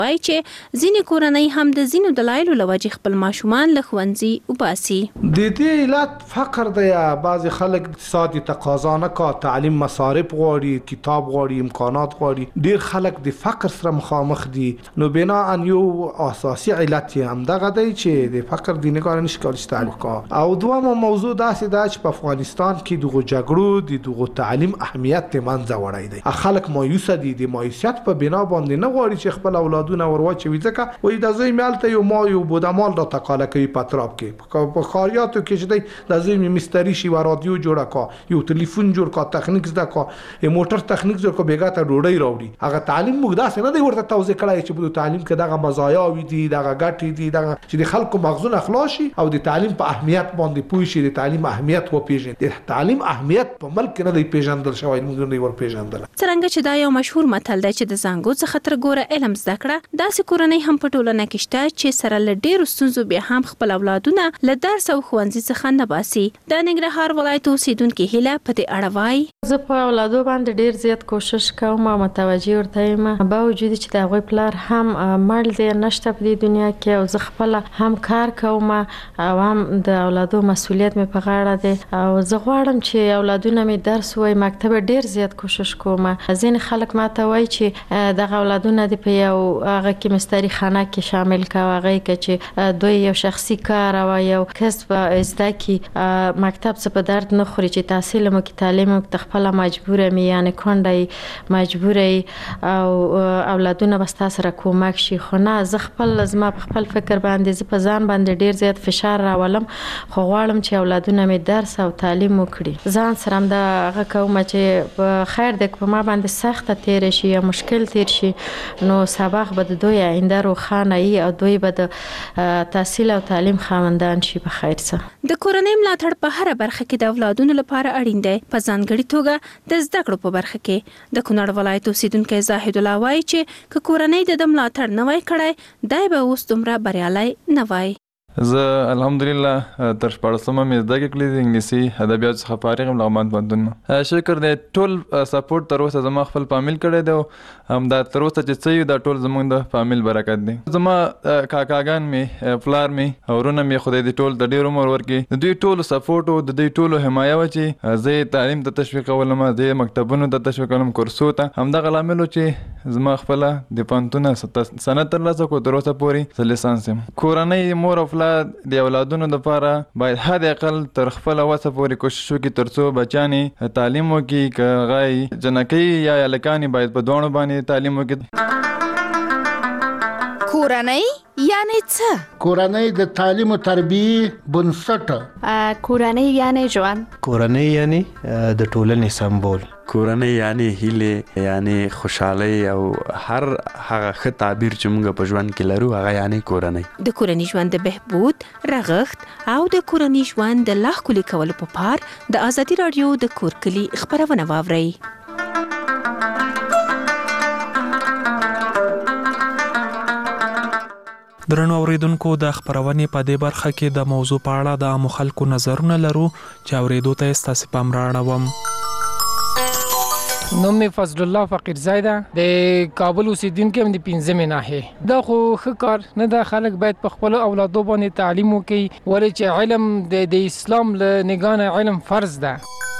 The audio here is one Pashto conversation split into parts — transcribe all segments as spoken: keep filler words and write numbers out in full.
وایي چې ځینې کورنۍ هم د ځینو دلایلو له وجې خپل ماشومان له ښوونځي وباسي. د دې علت فقر دی. بعضې خلک اقتصادي تقاضا نه کا، تعلیم مصارف غواړي، کتاب غواړي، امکانات غواړي. ډېر خلک د فقر سره مخامخ دي. نو بنا ان یو اساسي علت یې همدغه دی چې د فقر د نګار نشي کولی چې تعلیم کا. او دویمه موضوع داسې ده چې په افغانستان کې دغه جګړو د دغه تعلیم اهمیت ته منځه وړی دی. خلک مایوسه دي. د مایوسیت په بنا باندې نه غواړي چې خپل اولادونه ورواچوي، ځکه وایي د زوی مې هلته یو ما یو بودمال را تقاله کوي په اطراف کې، په ښاریاتو کې چې دی د زوی مې مستري شي و رادیو جوړه کا، یو تلیفون جوړ کا، تخنیک زده کا، یو موټر تخنیک جوړ کا، بیګا ته ډوډۍ راوړي. هغه تعلیم موږ داسې نه دی ورته توضیح کړی چې په تعلیم کې دغه مزایاوې دي، دغه ګټې دي، دغه چې د خلکو مغزونه خلاص شي او د تعلیم په اهمیت باندې پوه شي، د تعلیم اهمیت وپېژني. د تعلیم اهمیت په ملک نه دی پیژندل شوی، موږ نه ور پیژندل. څرنګه چې دا یو مشهور متل دی چې د زنګو څخه تر ګوره علم زده کړه، داسې کورنۍ هم په ټولنه کې شته چې سره له ډېرو ستونزو بیا هم خپل اولادونه له درس او ښوونځي څخه نه باسي. د ننګرهار ولایت اوسیدونکې هیله په دې اړه وایي: زه په اولادو باندې ډېر زیات کوشش کوم او متوجه ورته یم، باوجود چې د هغوی پلار هم مړ دی، نشته په دې دنیا کې، او زه خپله هم کار کوم او هم د اولادو مسؤلیت مې په غاړه دی. او زه غواړم چې اولادونه مې درس وایي. مکتب ډېر زیات کوشش کوم. ځینې خلک ماته وایي چې دغه اولادونه دې په یو هغه کې مستري خانه کې شامل کوه، هغه کې چې دوی یو شخصي کار او یو کسب زده کړي. مکتب څه په درد نه خوري چې تحصیل مو کې تعلیم مو کې خپله مجبوره مې، یعنې کونډه مجبوره او اولادونه به ستا سره کومک شي. خو نه، زه خپل زما په خپل فکر باندې زه په ځان باندې ډېر زیات فشار راولم، خو غواړم چې اولادونه مې درس او تعلیم وکړي. ځان سره هم دا هغه کوم چې خیر دی که په ما باندې سخته تېره شي یا مشکل تېر شي، نو سبق به د دوی آینده روښانه وي او دوی به د تحصیل او تعلیم خاوندان شي په خیر سره. د کورنۍ ملاتړ په هره برخه کې د اولادونو لپاره اړین دی. په ځانګړي توګه د زده کړو په برخه کې د کونړ ولایت اوسیدونکی زاهد الله وایي چې که کورنۍ د ده ملاتړ نه وای کړی، دی به اوس دومره بریالی نه وای. زه الحمدلله تر شپاړسمه مې زده کړې د انګلیسي ادبیاتو څخه فارغ یم لغمان پوهنتون نه. شکر دی ټول سپورټ تر اوسه زما خپل فامیل کړی دی، همدا تر اوسه چې څه یو دا ټول زموږ د فامیل برکت دی. زما کاکاګان مې، پلار مې، ورونه مې، خدای دې ټول د ډېر عمر ورکړي، د دوی ټولو سپورټ او د دوی ټولو حمایه وه چې زه یې تعلیم ته تشویقولم، زه یې مکتبونو ته تشویقولم، کورسو ته. همدغه لامل و چې زما خپله د پوهنتون سند ترلاسه کړو، تر اوسه پورې زه لیسانس یم. کورنۍ مور او د اولادونو لپاره باید حد اقل تر خپله وسه پورې کوشش وکړي تر څو بچیان یې تعلیم وکړي، که هغه یې جنکۍ یا هلکان یې باید په دواړو باندې تعلیم وکړي. کورنۍ یعنی څه؟ کورنۍ د تعلیم او تربیې بنسټ. کورنۍ یعنی ژوند. کورنۍ یعنی د ټولنې سمبول. کورنۍ یعنی هیلې، یعنی خوشحالۍ او هر هغه ښه تعبیر چې موږ په ژوند کې لرو هغه یعنی کورنۍ. د کورنۍ ژوند د بهبود، رغښت او د کورنۍ ژوند د لا ښکلي کولو په پار د ازادي راډیو د کور کلي خپرونه واورئ. درنو اوریدونکو، د خپرونې په دې برخه کې د موضوع په اړه د عامو خلکو نظرونه لرو چې اوریدو ته یې ستاسې پام رااړوم. نوم مې فضل الله فقیرزی ده، د کابل اوسیدونکی یم د پنځمې ناحیې. دا خو ښه کار نه ده. خلک باید په خپلو اولادو باندې تعلیم وکړي، ولې چې علم د اسلام له نګاه نه علم فرض ده.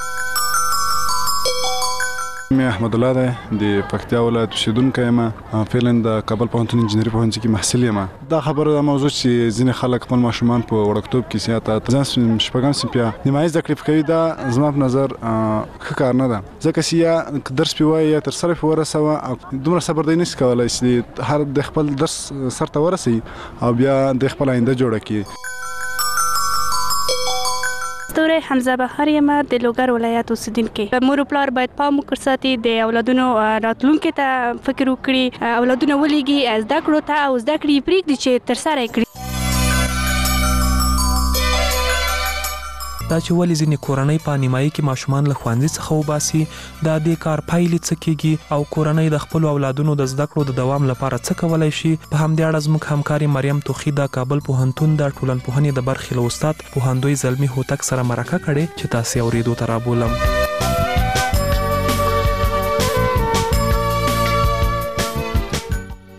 مې احمد الله ده، د پکتیا ولایت اوسیدونکی یم، فعلا د کابل پوهنتون انجینري پوهنځي کې محصل یم. دا خبره دا موضوع چې ځینې خلک خپل ماشومان په وړکتوب کې سیاته ځان شپږم صنف یا نیمایي زده کړې کوي، دا زما په نظر ښه کار نه ده، ځکه چې یا درس پې وایي یا تر سره پې ورسوه، او دومره صبر دی نشي کولی چې هر د خپل درس سر ته ورسوي او بیا د خپل آینده جوړه کړي. ستوری حمزه بهار یم، د لوګر ولایت اوسیدونکی. مور او پلار باید پام وکړي ساتي، د اولادونو راتلونکي ته فکر وکړي، اولادونه ولېږي زده کړو ته او زده کړې پرېږدي چې ترسره یې کړي. دا چې ولې ځینې کورنۍ په نیمایي کې ماشومان له ښوونځي څخه وباسي، دا د کار پایلې څه کیږي او کورنۍ د خپلو اولادونو د زده کړو د دوام لپاره څه کولی شي، په همدې اړه زموږ همکارې مریم توخي د کابل پوهنتون د ټولنپوهنې د برخې له استاد پوهندوی زلمي هوتک سره مرکه کړې چې تاسې اورېدو ته رابولم. په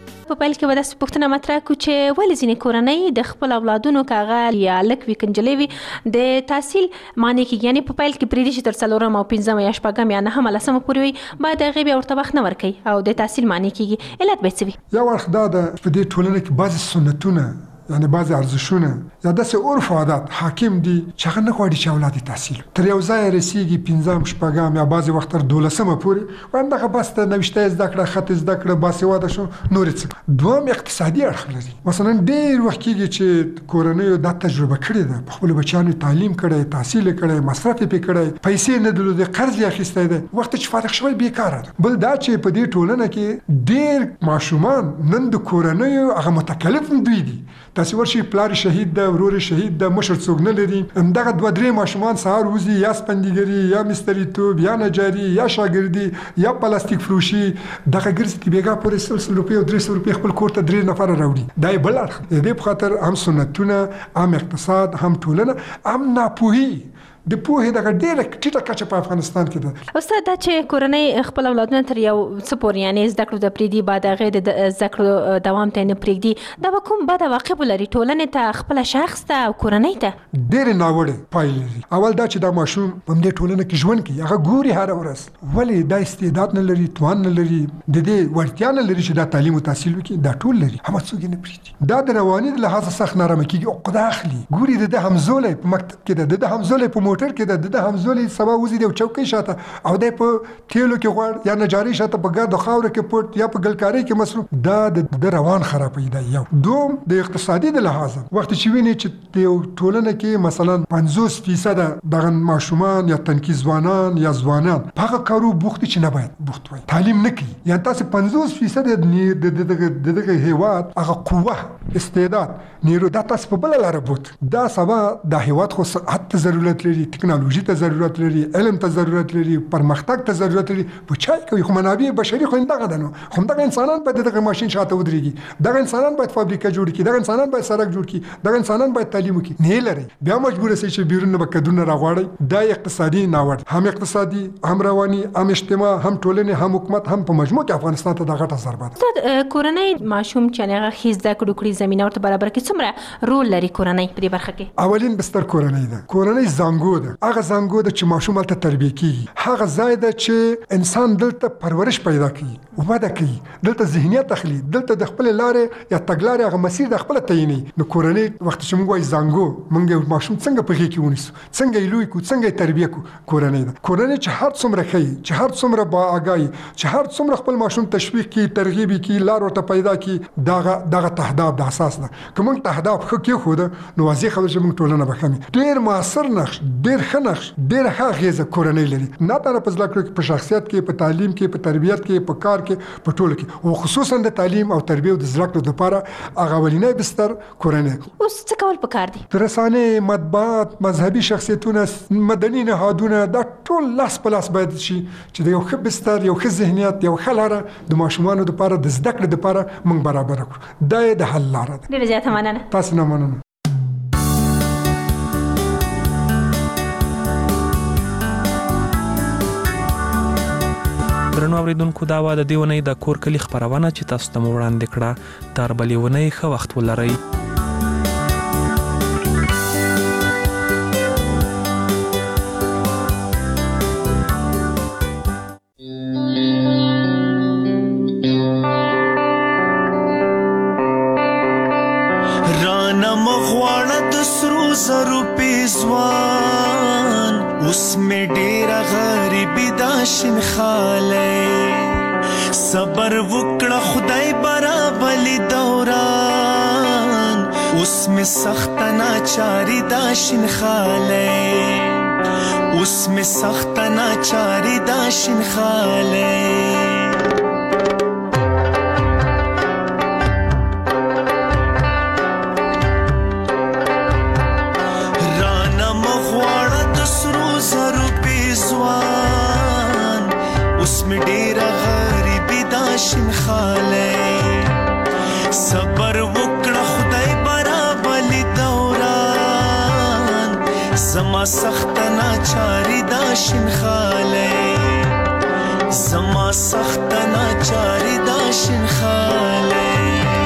پیل کې وداسې پوښتنه مطرح کړو چې ولې ځینې کورنۍ د خپل اولادونو کاغه یا لک وی کنجلې وي د تحصیل معنی کې یعنی په پیل کې پریدي چې تر څلورم او پنځم یا شپږم یا نهم لسم پورې وي بعد هغه بیا ورته وخت نه ورکوي او د تحصیل معنی کېږي علت به څه وي؟ یو اړخ دا ده په دې ټولنه کې بعضې سنتونه یعنی بعضې ارزښونه یا داسې عرف و عادات حاکم دي چې هغه نه غواړي چې اولاد یې تحصیل تر یو ځایه رسېږي پنځم شپږم یا بعضې وخت تر دولسمه پورې وایم دغه بس ته نوشته یې زده کړه خط یې زده کړه باسواده شو نور یې څه. دوهم اقتصادي اړخ لري. مثلا ډېر وخت کېږي چې کورنیو دا تجربه کړې ده په خپلو بچیانو تعلیم کړی تحصیل یې کړی مصرف یې پرې کړی پیسې نه درلودې قرض یې اخیستی دی وخت چې فارغ شوی بېکاره ده. بل دا چې په دې ټولنه کې ډېر ماشومان نن د کورنیو هغه متکلف دوی دي. تاسې ورشئ پلار شهید ده ورور شهید ده مشر څوک نه لري همدغه دوه درې ماشومان سهار وځي یا سپندګري یا مستریتوب یا نجاري یا شاګردي یا پلاستیک فروشي دغه ګرځي چې بیګا پورې سل سل روپۍ او درې سل روپۍ خپل کور ته درې نفره راوړي. دا یې بل اړخ د دې په خاطر هم سنتونه هم اقتصاد هم ټولنه هم ناپوهي د پوهې دغه ډېره ټیټه کچه په افغانستان کې ده. استاد دا چې کورنۍ خپل اولادونه تر یو څه پورې یعنې زده کړو د پرېږدي بعد هغې د زده کړو دوام ته یې نه پرېږدي دا به کوم بد عواقب لري ټولنې ته خپله شخص ته او کورنۍ ته؟ ډېرې ناوړې پایلې لري. اول دا چې دا ماشوم په همدې ټولنه کې ژوند کوي هغه ګوري هره ورځ ولې دا استعداد نه لري توان نه لري د دې وړتیا نه لري چې دا تعلیم او تحصیل وکړي دا ټول لري هم څوک یې نه پرېږدي. دا د رواني د لحاظه سخت نارامه کېږي عقده اخلي ګوري د ده همزولی په مکتب کې ده د ده همزولی په موټر کې ده د ده همزولی سبا وځي د چوکۍ شاته او دی په تیلو کې غواړ یا نجاري شاته په ګرد خاوره کې پټ یا په ګلکارۍ کې مصروف دا د روان خرابوي. دا یو. دوم د اقتصادي د لحاظه وخت چې ویني چې د یو ټولنه کې مثلا پنځوس فیصده دغه ماشومان یا تنکي ځوانان یا ځوانان په هغه کارو بوخت چې نه باید بوخت وي تعلیم نه کوي یعنې تاسې پنځوس فیصده د دغه هیواد هغه قوه استعداد نیرو دا تاسې په بله لاره بوت دا سبا دا هیواد خو صحت ته ضرورت لري ټکنالوژي ته ضرورت لري علم ته ضرورت لري پرمختګ ته ضرورت لري په چای کوي خو منابع بشري خو همدغه ده نو خو همدغه انسانان باید دغه ماشین شاته ودرېږي دغه انسانان باید فابریکه جوړ کړي دغه انسانان باید سړک جوړ کړي دغه انسانان باید تعلیم وکړي نه لري بیا مجبور سي چې بیرون به کډونه راغواړي دا اقتصادي ناوړ هم اقتصادي هم رواني هم اجتماع هم ټولنه هم حکومت هم په مجموع کې افغانستان ته دغه ټا ضربه ده. کورنۍ ماشوم چې هغه خیز د کړو کړي زمينه ورته برابر کې څومره رول لري کورنۍ په دې برخه کې؟ اولین بستر کورنۍ ده. کورنۍ زنګو ده هغه زنګو ده چې ماشوم ته تربیه کیږي هغه ځای ده چې انسان دلته پرورش پیدا کوي وده کوي دلته ذهنیت اخلي دلته د خپل لارې یا تګلارې هغه مسیر د خپل تعیني. نو کورنۍ وخت چې موږ وایي زنګو موږ ماشوم څنګه په غېږ کې ونیسو څنګه یې لوی کړو څنګه یې تربیه کړو کورنۍ ده. کورنۍ چې هر څومره ښیي چې هر څومره با آګاهي چې هر څومره خپل ماشوم تشویق کړي ترغیب کړي لار ورته پیدا کړي دغه دغه تهداب د اساس ده که موږ تهداب ښه کېښوده نو واضح خبره چې موږ ټولنه به ښه وي. ډېر معاصر نقش ډېر ښه نقش ډېره ښه اغېزه کورنۍ لري نه تنه په زده کړو کې په شخصیت کې په تعلیم کې په تربیت کې په کار کې په ټولو کې او خصوصا د تعلیم او تربیه او د زده کړو لپاره هغه اولینی بستر کورنۍ. اوس څه کول پکار دي؟ رسانې مطبوعات مذهبي شخصیتونه مدني نهادونه دا ټول لاس په لاس باید شي چې د یو ښه بستر یو ښه ذهنیت یو ښه لاره د ماشومانو لپاره د زده کړې لپاره موږ برابر کړو دا یې د حل لاره ده. ډېره زیاته مننه. تاسو نه مننه. درنو اوریدونکو دا وه د دې اونۍ د کور کلي خپرونه چې تاسو ته مو وړاندې کړه تر بلې اونۍ ښه وخت ولرئ. رانه مغواړه د سرو زرو پیزوان اوس مې ډېره غریبي دا شین خالی صبر وکړه خدای برابلی دوران اوس مې سخته ناچاري دا شین خالی اوس مې سخته ناچاري دا شین خالی. اوس مې ډېره غریبي دا شین خالی صبر وکړه خدای برابلی دوران زما سخته ناچاري دا شین خالی زما سخته ناچاري دا شین خالی.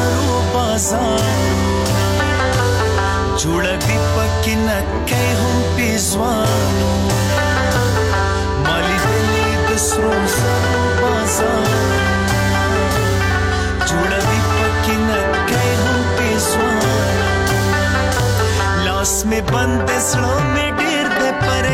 سرو بازارونه جوړوي پکې نکۍ هم پیزوانونه ما لیدلي د سرو زرو بازارونه جوړوي پکې نکۍ هم پیزوانونه لاس مې بند زړه مې ډېر دی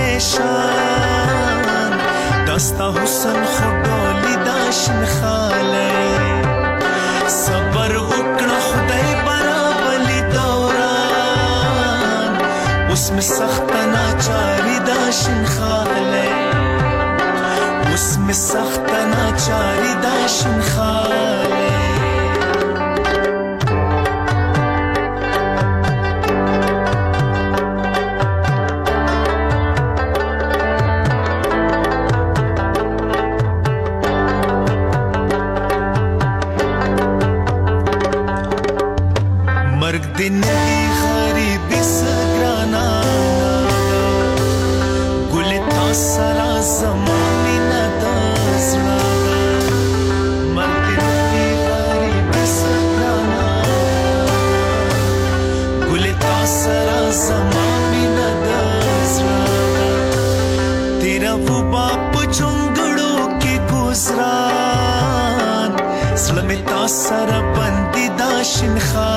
پریشان داستا حسن خو ډولي دا شنخالی صبر وکړه خدای برابرلی دوران اوس مې سخته ناچاري دا شنخالی اوس مې سخته ناچاري دا شنخالی دنیای غریبی سگرانا گل تا سرا زمانی ندازنا مرد دنیای غریبی سگرانا گل تا سرا زمانی ندازنا تیرا وہ باپ چنگڑوں کی گزران سلمی تا سرا بندی داشن خواہ